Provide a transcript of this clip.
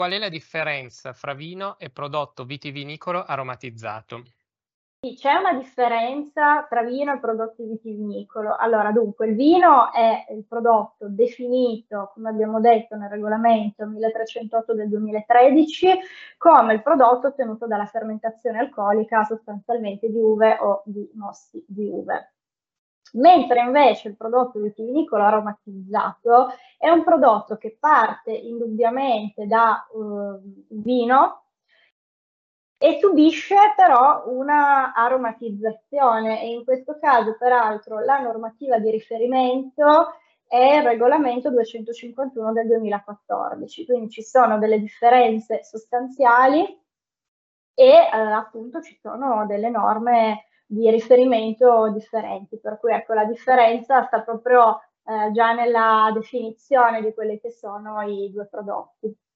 Qual è la differenza fra vino e prodotto vitivinicolo aromatizzato? Sì, c'è una differenza tra vino e prodotti vitivinicolo. Allora, dunque, il vino è il prodotto definito, come abbiamo detto nel regolamento 1308 del 2013, come il prodotto ottenuto dalla fermentazione alcolica sostanzialmente di uve o di mosti di uve. Mentre invece il prodotto vitivinicolo aromatizzato è un prodotto che parte indubbiamente da vino e subisce però una aromatizzazione e in questo caso peraltro la normativa di riferimento è il regolamento 251 del 2014, quindi ci sono delle differenze sostanziali e appunto ci sono delle norme di riferimento differenti, per cui ecco la differenza sta proprio già nella definizione di quelli che sono i due prodotti.